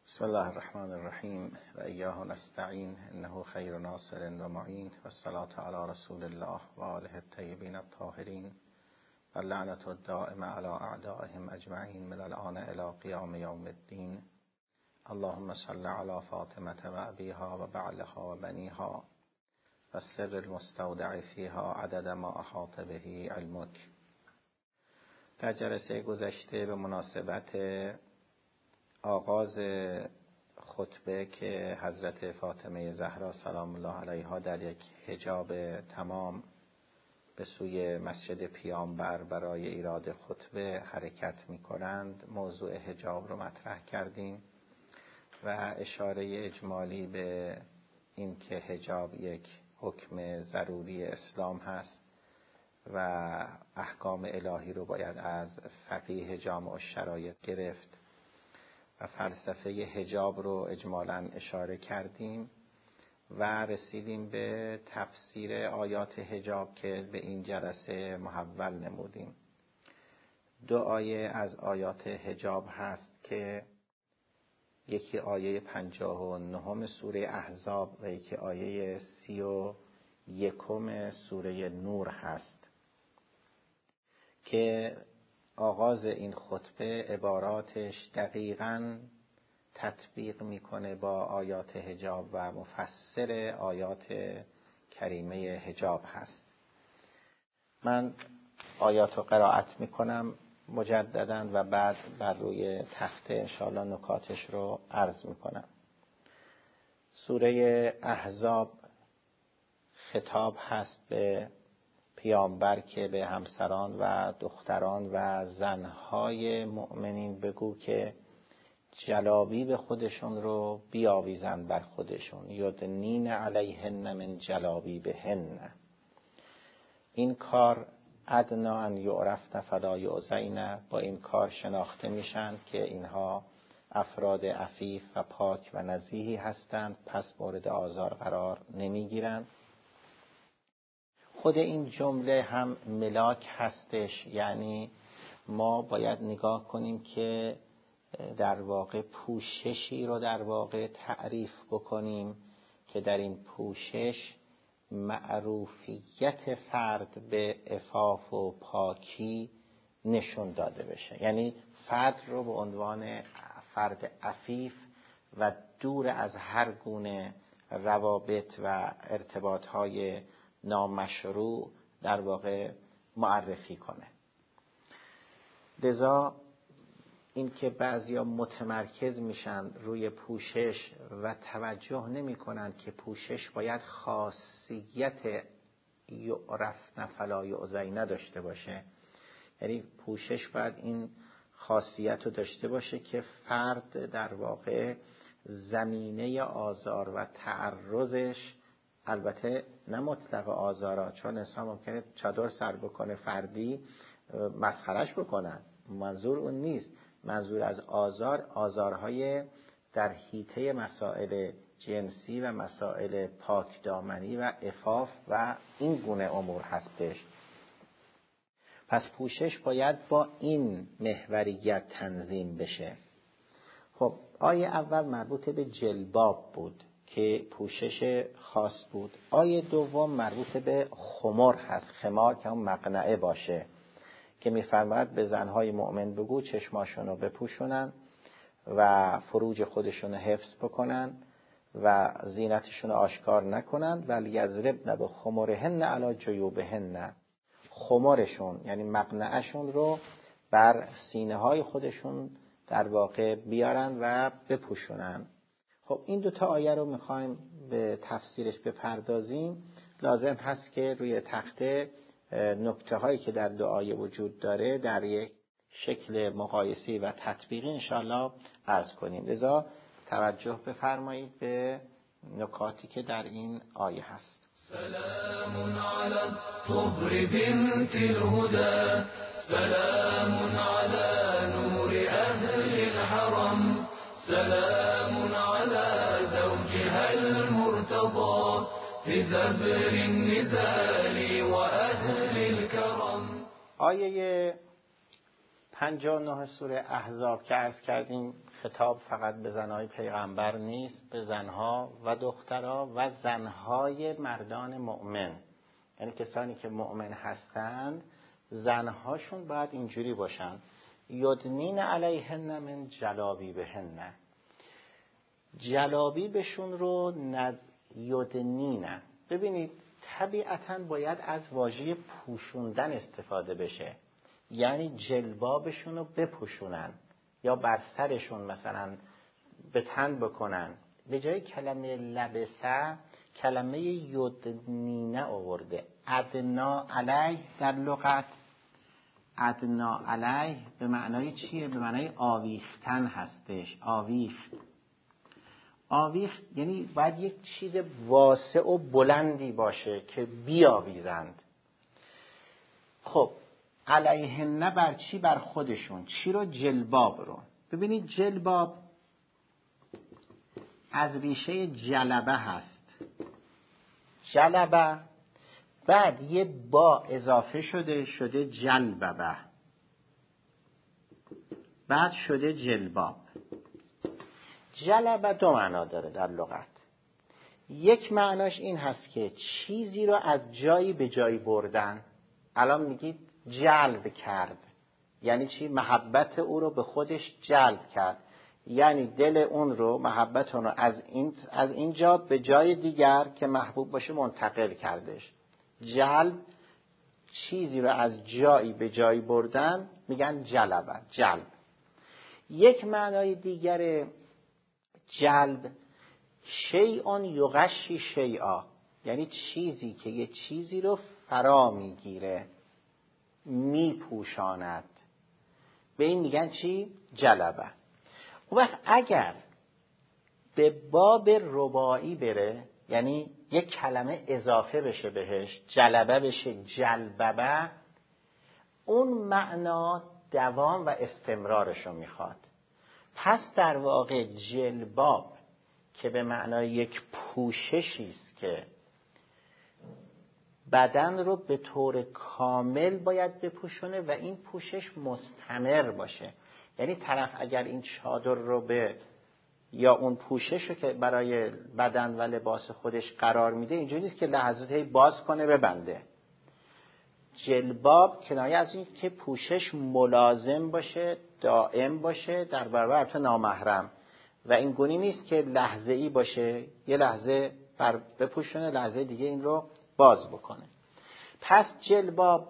بسم الله الرحمن الرحیم و ایاه نستعین انه خیر ناصر و معین و الصلاة علی رسول الله و آله الطیبین الطاهرین و لعنة الدائمة علی اعدائهم اجمعین من الآن الی قیام یوم الدین. اللهم صل علی فاطمة و ابیها و بعلها و بنیها و السر المستودع فیها عدد ما احاط به علمک. در جلسه گذشته به مناسبت آغاز خطبه که حضرت فاطمه زهرا سلام الله علیها در یک حجاب تمام به سوی مسجد پیامبر برای ایراد خطبه حرکت می کنند، موضوع حجاب رو مطرح کردیم و اشاره اجمالی به این که حجاب یک حکم ضروری اسلام هست و احکام الهی رو باید از فقیه جامع الشرایط گرفت و فلسفه حجاب رو اجمالاً اشاره کردیم و رسیدیم به تفسیر آیات حجاب که به این جلسه محول نمودیم. 2 آیه از آیات حجاب هست که یکی آیه 59 سوره احزاب و یکی آیه 31 سوره نور هست که آغاز این خطبه عباراتش دقیقاً تطبیق میکنه با آیات حجاب و مفسر آیات کریمه حجاب هست. من آیات رو قرائت میکنم مجدداً و بعد بر روی تخته انشاءالله نکاتش رو عرض میکنم. سوره احزاب خطاب هست به پیامبر که به همسران و دختران و زنهای مؤمنین بگو که جلابیب خودشون رو بیاویزن بر خودشون، یدنین علیهن من جلابیبهن. این کار ادنا ان یعرفن فلا یؤذین، با این کار شناخته میشن که اینها افراد عفیف و پاک و نزیهی هستند، پس مورد آزار قرار نمیگیرند. خود این جمله هم ملاک هستش، یعنی ما باید نگاه کنیم که در واقع پوششی رو در واقع تعریف بکنیم که در این پوشش معروفیت فرد به عفاف و پاکی نشون داده بشه، یعنی فرد رو به عنوان فرد عفیف و دور از هر گونه روابط و ارتباطهای نامشروع در واقع معرفی کنه. لذا این که بعضیا متمرکز میشن روی پوشش و توجه نمی کنن که پوشش باید خاصیت یعرفن فلا یؤذین نداشته باشه، یعنی پوشش باید این خاصیت رو داشته باشه که فرد در واقع زمینه آزار و تعرضش، البته نه مطلق آزارا، چون انسان ممکنه چادر سر بکنه فردی مسخرش بکنن، منظور اون نیست. منظور از آزارهای در حیطه مسائل جنسی و مسائل پاکدامنی و عفاف و این گونه امور هستش. پس پوشش باید با این محوریت تنظیم بشه. خب آیه اول مربوط به جلباب بود که پوشش خاص بود. آیه دوم مربوط به خمار هست، خمار که اون مقنعه باشه که میفرماید به زنهای مؤمن بگو چشماشون رو بپوشونن و فروج خودشون رو حفظ بکنن و زینتشون رو آشکار نکنن و لیضربن بخمرهن علی جیوبهن. خمارشون یعنی مقنعهشون رو بر سینه های خودشون در واقع بیارن و بپوشونن. خب این 2 آیه رو میخوایم به تفسیرش بپردازیم. لازم هست که روی تخته نکته هایی که در 2 آیه وجود داره در یک شکل مقایسی و تطبیقی انشاءالله عرض کنیم. لذا توجه بفرمایید به نکاتی که در این آیه هست. سلام علی الطهر بنت الهدى، سلام علی نور اهل الحرم، سلام علی زوجها المرتضى في زبر النزال و اهل آیه 59 سوره احزاب که عرض کردیم خطاب فقط به زنهای پیغمبر نیست، به زنها و دخترها و زنهای مردان مؤمن، یعنی کسانی که مؤمن هستند زنهاشون باید اینجوری باشن. یدنین علیهن من جلابیبهن، جلابیبشون رو یدنین. ببینید طبیعتاً باید از واژه پوشوندن استفاده بشه، یعنی جلبابشون رو بپوشونن یا بر سرشون مثلا به تن بکنن. به جای کلمه لبسه کلمه یدنینه آورده. ادنا علیه در لغت، ادنا علیه به معنای چیه؟ به معنای آویختن هستش. آویخت یعنی باید یک چیز واسع و بلندی باشه که بیاویزند. خب علیهن بر چی؟ بر خودشون. چی رو؟ جلباب رو. ببینید جلباب از ریشه جلبه هست. جلبه بعد یه با اضافه شده جلببه، بعد شده جلباب. جلبه دو معنا داره در لغت. یک معناش این هست که چیزی رو از جایی به جایی بردن. الان میگید جلب کرد، یعنی چی؟ محبت او رو به خودش جلب کرد، یعنی دل اون رو، محبت اون رو از این جا به جای دیگر که محبوب باشه منتقل کردش. جلب، چیزی رو از جایی به جایی بردن، میگن جلبه، جلب. یک معنای دیگر جلب شیء یغشی شیئا، یعنی چیزی که یه چیزی رو فرا میگیره، میپوشاند. به این میگن چی؟ جلبه. اون وقت اگر به باب رباعی بره، یعنی یک کلمه اضافه بشه بهش، جلبه بشه جلببه، اون معنا دوام و استمرارشو میخواد. پس در واقع جلباب که به معنای یک پوششی است که بدن رو به طور کامل باید بپوشونه و این پوشش مستمر باشه. یعنی طرف اگر این چادر رو یا اون پوشش رو که برای بدن و لباس خودش قرار میده، اینجوری نیست که لحظاتی باز کنه ببنده. جلباب کنایه از این که پوشش ملازم باشه، دائم باشه در برابر البته نامحرم، و این گونه نیست که لحظه‌ای باشه، یه لحظه بپوشونه لحظه دیگه این رو باز بکنه. پس جلباب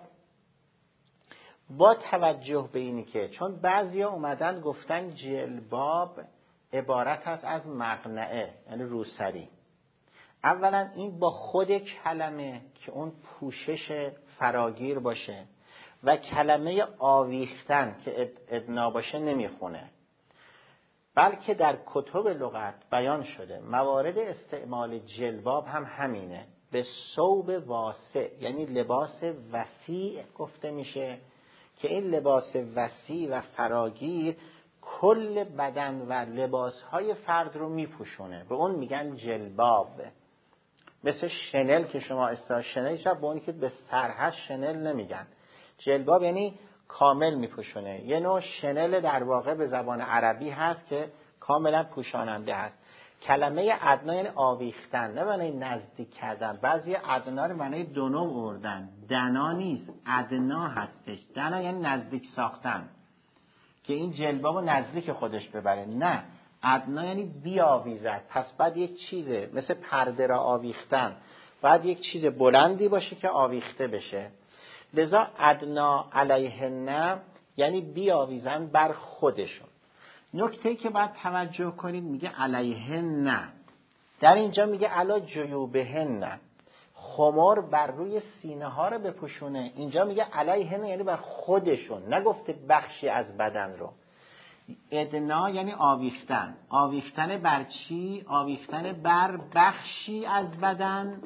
با توجه به اینی که چون بعضیا اومدن گفتن جلباب عبارت است از مقنعه، یعنی روسری. اولا این با خود کلمه که اون پوشش فراگیر باشه و کلمه آویختن که ادنا باشه نمیخونه، بلکه در کتب لغت بیان شده موارد استعمال جلباب هم همینه. به ثوب واسع، یعنی لباس وسیع گفته میشه که این لباس وسیع و فراگیر کل بدن و لباسهای فرد رو میپوشونه، به اون میگن جلباب. مثل شنل که شما اصطلاح شنل شب به اونی که به سر هست شنل نمیگن. جلباب یعنی کامل میپوشونه. یه نوع شنل در واقع به زبان عربی هست که کاملا پوشاننده هست. کلمه ادنا یعنی آویختن، نه معنی نزدیک کردن. بعضی ادنا رو معنی دو نوع بردن. دنا نیست، ادنا هستش. دنا یعنی نزدیک ساختن، که این جلباب رو نزدیک خودش ببره. نه، ادنا یعنی بیاویزد. پس بعد یک چیزه مثل پرده را آویختن، بعد یک چیز بلندی باشه که آویخته بشه. لذا ادنا علیهن یعنی بیاویزن بر خودشون. نکته‌ای که باید توجه کنید میگه علیهن، در اینجا میگه علی جیوبهن، خمار بر روی سینه ها رو بپوشونه. اینجا میگه علیهن یعنی بر خودشون، نگفته بخشی از بدن رو. ادنا یعنی آویختن. آویختن بر چی؟ آویختن بر بخشی از بدن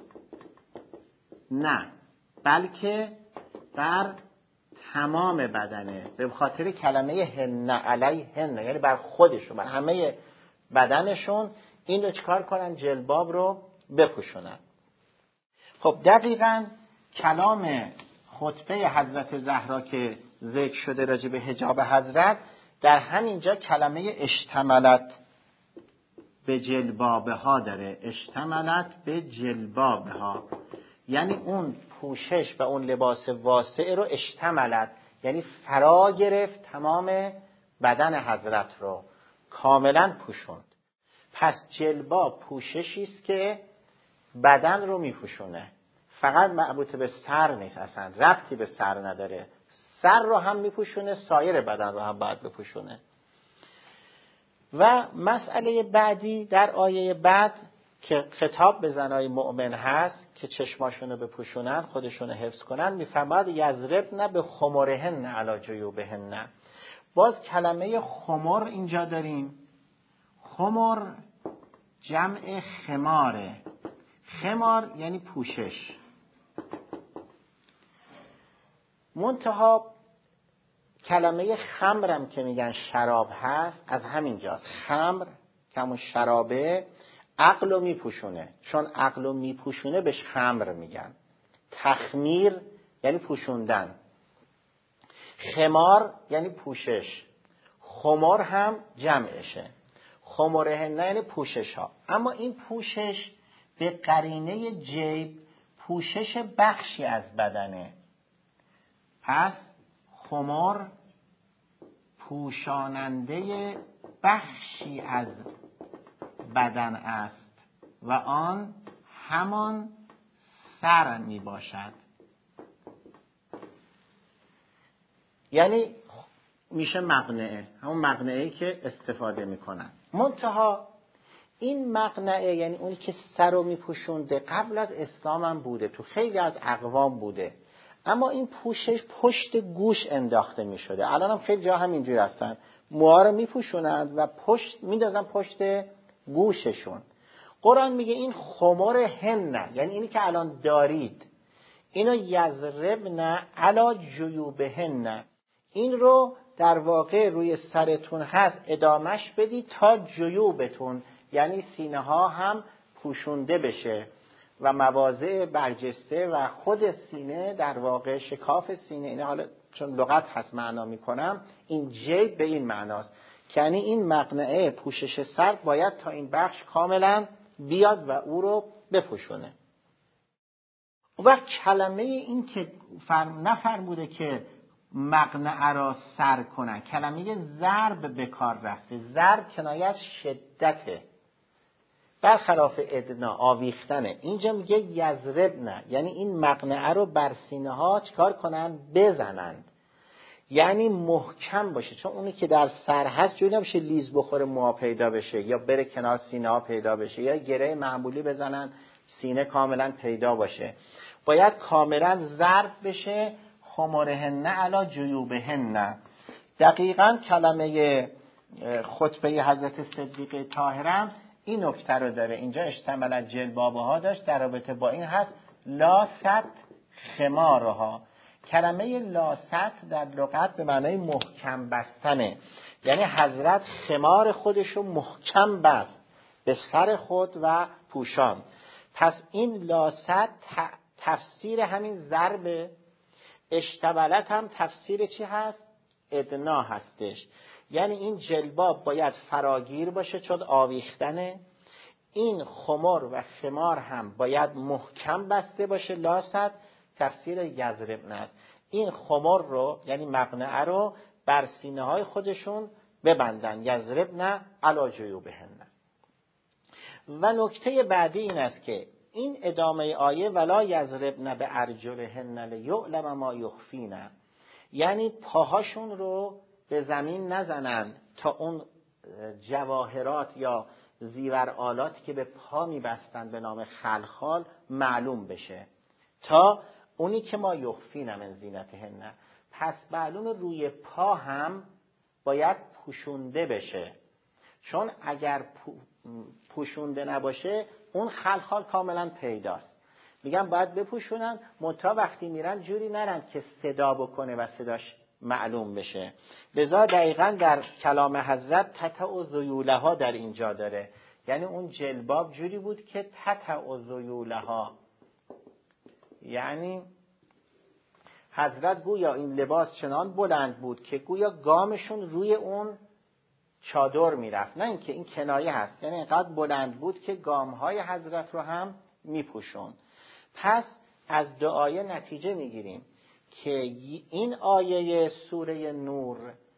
نه، بلکه بر تمام بدنه. به خاطر کلمه هن علیهن یعنی بر خودشون، بر همه بدنشون این رو چکار کنن؟ جلباب رو بپوشونن. خب دقیقاً کلام خطبه حضرت زهرا که ذکر شده راجع به حجاب حضرت در همینجا کلمه اشتملت به جلبابه ها داره. اشتملت به جلبابه ها یعنی اون پوشش و اون لباس واسع رو اشتملت یعنی فرا گرفت تمام بدن حضرت رو، کاملا پوشوند. پس جلباب پوششی است که بدن رو میپوشونه، فقط مربوط به سر نیست، اصلا ربطی به سر نداره. سر رو هم میپوشونه، سایر بدن رو هم باید بپوشونه. و مسئله بعدی در آیه بعد که خطاب به زنای مؤمن هست که چشماشون رو بپوشونن، خودشون رو حفظ کنن، میفرماد یضربن به خمرهن علی جیوبهن. باز کلمه خمر اینجا داریم. خمر جمع خماره. خمار یعنی پوشش. منتها کلمه خمرم که میگن شراب هست از همین جاست. خمر که همون شرابه عقل رو میپوشونه، چون عقل رو میپوشونه بهش خمر میگن. تخمیر یعنی پوشوندن، خمار یعنی پوشش، خمر هم جمعشه. خمرهن یعنی پوشش ها. اما این پوشش به قرینه جیب پوشش بخشی از بدنه. پس خمر پوشاننده بخشی از بدن است و آن همان سر می باشد. یعنی میشه مقنعه، همون مقنعه‌ای که استفاده میکنن. منتها این مقنعه یعنی اونی که سر رو میپوشونده قبل از اسلام هم بوده، تو خیلی از اقوام بوده، اما این پوشش پشت گوش انداخته میشده. الان هم خیلی جا همینجوری هستن، موها رو میپوشونند و پشت میندازن پشت گوششون. قرآن میگه این خمر هن، یعنی اینی که الان دارید، اینو یضربن علی جیوبهن، این رو در واقع روی سرتون هست ادامش بدید تا جیوبتون، یعنی سینه ها هم پوشونده بشه و مواضع برجسته و خود سینه در واقع شکاف سینه. اینه حالا چون لغت هست معنا میکنم، این جیب به این معناست که یعنی این مقنعه پوشش سر باید تا این بخش کاملا بیاد و او رو بپوشونه. و کلمه این که نفرموده که مقنعه را سر کنن، کلمه ضرب به کار رفته. ضرب کنایه از شدته، برخلاف ادنا آویختنه. اینجا میگه یضربن، یعنی این مقنعه رو بر سینه ها چکار کنن؟ بزنند، یعنی محکم باشه، چون اونی که در سر هست جوری نباشه لیز بخوره موها پیدا بشه یا بره کنار سینه ها پیدا بشه، یا گره معمولی بزنن سینه کاملا پیدا باشه. باید کاملا ضرب بشه. خمرهن علی جیوبهن. دقیقاً کلمه خطبه حضرت صدیقه طاهرم این نکته رو داره. اینجا اشتملت جلبابه ها داشت، در رابطه با این هست لاست خمارها. کلمه لاست در لغت به معنای محکم بستنه، یعنی حضرت خمار خودشو محکم بست به سر خود و پوشان. پس این لاست تفسیر همین ضربه، اشتملت هم تفسیر چی هست؟ ادنا هستش. یعنی این جلباب باید فراگیر باشه چون آویختنه. این خمر و خمار هم باید محکم بسته باشه. لاست تفسیر یضربن است. این خمر رو یعنی مقنعه رو بر سینه های خودشون ببندن. یضربن علی جیوبهن. و نکته بعدی این است که این ادامه آیه ولا یضربن به ارجلهن لیعلم ما یخفین، یعنی پاهاشون رو به زمین نزنن تا اون جواهرات یا زیورآلاتی که به پا میبستن به نام خلخال معلوم بشه، تا اونی که ما یخفین من زینتهن. پس معلوم روی پا هم باید پوشونده بشه، چون اگر پوشونده نباشه اون خلخال کاملا پیداست. میگن باید بپوشونن، منتها وقتی میرن جوری نرن که صدا بکنه و صداش معلوم بشه. لذا دقیقاً در کلام حضرت تتع ذیولها در اینجا داره، یعنی اون جلباب جوری بود که تتع ذیولها، یعنی حضرت گویا این لباس چنان بلند بود که گویا گامشون روی اون چادر میرفت، نه اینکه این کنایه هست، یعنی اینقدر بلند بود که گامهای حضرت رو هم میپوشون. پس از دو آیه نتیجه میگیریم که این آیه سوره نور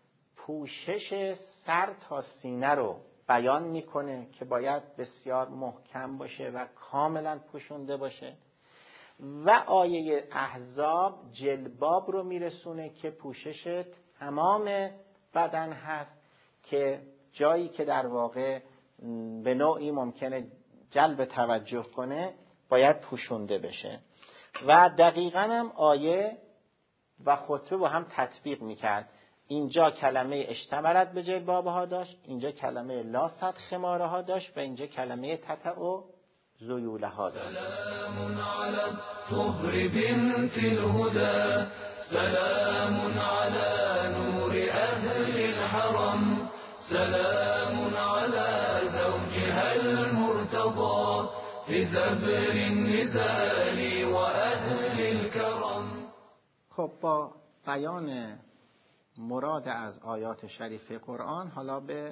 پوشش سر تا سینه رو بیان میکنه که باید بسیار محکم باشه و کاملا پوشونده باشه، و آیه احزاب جلباب رو میرسونه که پوشش تمام بدن هست، که جایی که در واقع به نوعی ممکنه جلب توجه کنه باید پوشونده بشه. و دقیقاً هم آیه و خطبه با هم تطبیق میکرد. اینجا کلمه اشتملت به جلبابها داشت، اینجا کلمه لاست خمارها داشت و اینجا کلمه تتع ذیولها داشت. سلام علی الطهر بنت الهدى، سلام علی نور اهل الحرم، سلام علی زوجها المرتضى في زبر النزال واهل الكرم. خب با بیان مراد از آیات شریف قرآن حالا به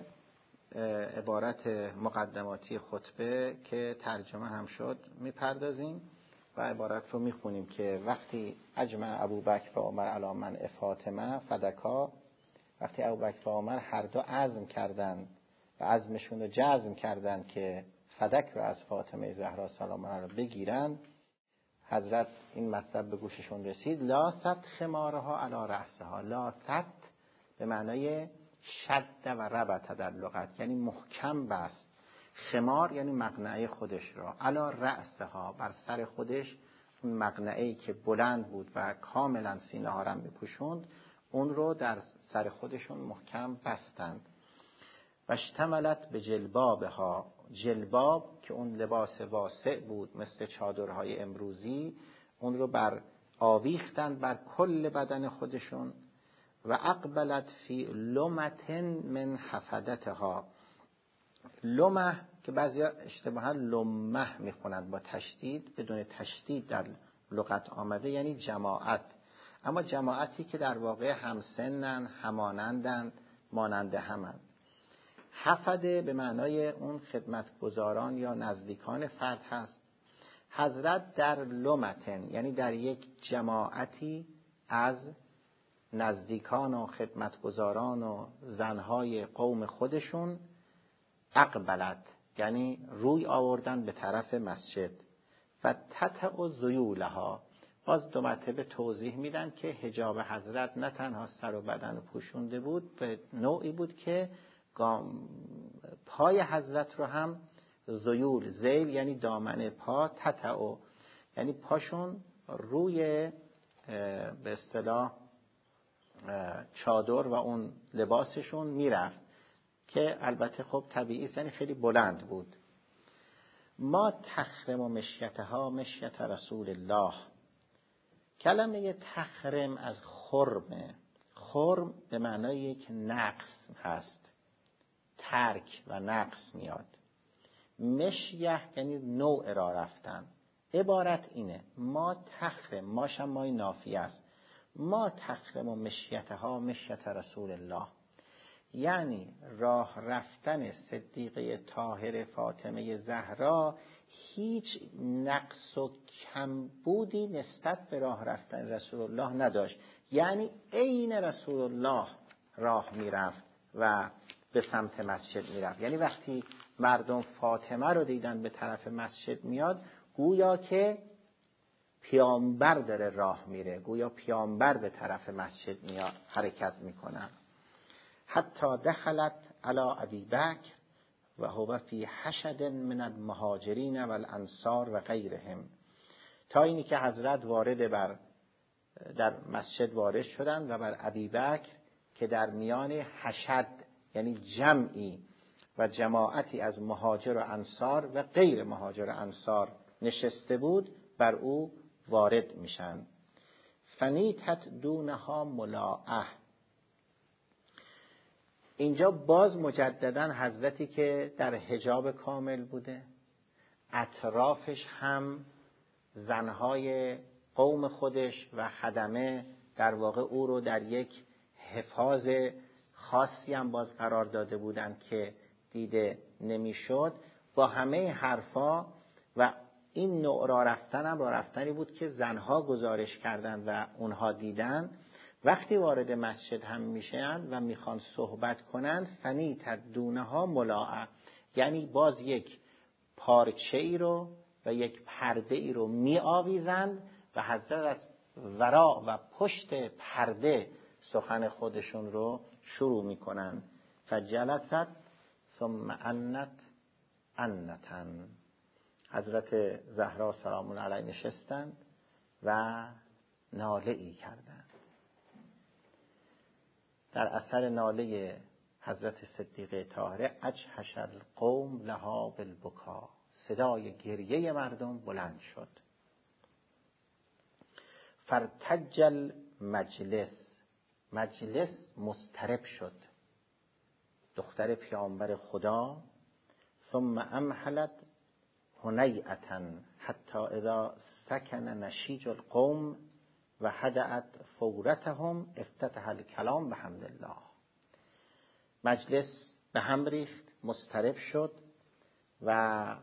عبارت مقدماتی خطبه که ترجمه هم شد میپردازیم و عبارت رو میخونیم که وقتی اجمع ابوبکر و عمر علی منع فاطمه فدکا، وقتی ابوبکر و عمر هر دو عزم کردند و عزمشون رو جزم کردند که فدک رو از فاطمه زهرا سلام علیها رو بگیرن، حضرت این مطلب به گوششون رسید: لا ثت خمارها علی رأسها. لا ثت به معنای شد و ربط در لغت، یعنی محکم بست. خمار یعنی مقنعه خودش را، علی رأسها بر سر خودش، اون مقنعه‌ای که بلند بود و کاملا سینه ها را بپوشوند اون رو در سر خودشون محکم بستند. و اشتملت به جلبابها، جلباب که اون لباس واسع بود مثل چادرهای امروزی، اون رو بر آویختن بر کل بدن خودشون. و اقبلت فی لمتن من حفدتها. لمه که بعضیا اشتباها لمه میخونند با تشدید، بدون تشدید در لغت آمده، یعنی جماعت، اما جماعتی که در واقع همسنن، همانندن، مانند همند. حفده به معنای اون خدمتگزاران یا نزدیکان فرد هست. حضرت در لمتن یعنی در یک جماعتی از نزدیکان و خدمتگزاران و زنهای قوم خودشون، اقبلت یعنی روی آوردن به طرف مسجد. و تتع ذیولها، باز دو مرتبه توضیح میدن که حجاب حضرت نه تنها سر و بدن پوشونده بود، به نوعی بود که پای حضرت رو هم ذیول، ذیل یعنی دامن پا، تتع یعنی پاشون روی به اصطلاح چادر و اون لباسشون میرفت که البته خب طبیعی یعنی خیلی بلند بود. ما تخرم و مشیتها مشیت رسول الله. کلمه تخرم از خرمه. خرم به معنای یک نقص هست، ترک و نقص میاد. مشیه یعنی نوع را رفتن. عبارت اینه: ما تخرم، ماشم مای نافیه است، ما تخرم و مشیتها مشیت رسول الله، یعنی راه رفتن صدیقه طاهر فاطمه زهرا هیچ نقص و کمبودی نسبت به راه رفتن رسول الله نداشت، یعنی عین رسول الله راه میرفت و به سمت مسجد میرفت. یعنی وقتی مردم فاطمه رو دیدن به طرف مسجد میاد، گویا که پیامبر داره راه میره، گویا پیامبر به طرف مسجد میاد، حرکت میکنن. حتی دخلت علی ابی بکر و هو فی حشد من المهاجرین و الانصار و غیرهم، تا اینی که حضرت در مسجد وارد شدند و بر ابی بکر که در میان حشد یعنی جمعی و جماعتی از مهاجر و انصار و غیر مهاجر و انصار نشسته بود، بر او وارد میشن. فنیتت دونها ملاعه. اینجا باز مجددا حضرتی که در حجاب کامل بوده، اطرافش هم زنهای قوم خودش و خدمه در واقع او رو در یک حفاظ خاصی هم باز قرار داده بودند که دیده نمیشد. با همه حرفا و این نوع راه رفتن هم راه رفتنی بود که زنها گزارش کردند و اونها دیدن. وقتی وارد مسجد هم میشن و میخوان صحبت کنند، فنی تدونها ملاعه، یعنی باز یک پارچه ای رو و یک پرده ای رو می آویزند و حضرت از ورا و پشت پرده سخن خودشون رو شروع می کنند. فجلست ثم انت انتن، حضرت زهرا سلام علیها نشستند و ناله ای کردند. در اثر ناله حضرت صدیقه طاهره اجحش القوم لها بالبکا، صدای گریه مردم بلند شد. فرتج المجلس، مجلس مضطرب شد. دختر پیامبر خدا ثم امهلت هنیئة حتی اذا سکن نشیج القوم و هدأت فورتهم افتتح الکلام بحمد الله. مجلس به هم ریخت، مضطرب شد و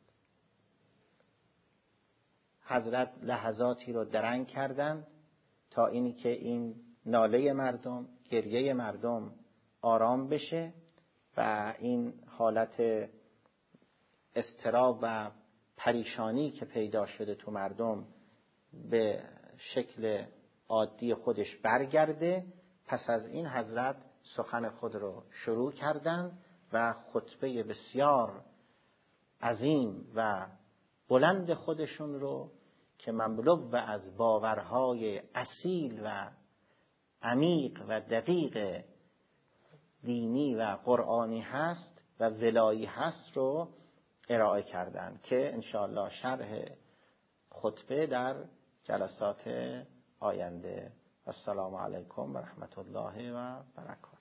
حضرت لحظاتی رو درنگ کردند تا اینی که این ناله مردم، گریه مردم آرام بشه و این حالت اضطراب و پریشانی که پیدا شده تو مردم به شکل عادی خودش برگرده. پس از این حضرت سخن خود رو شروع کردند و خطبه بسیار عظیم و بلند خودشون رو که مملو از باورهای اصیل و عمیق و دقیق دینی و قرآنی هست و ولایی هست رو ارائه کردند که انشاءالله شرح خطبه در جلسات آینده. السلام علیکم و رحمت الله و برکاته.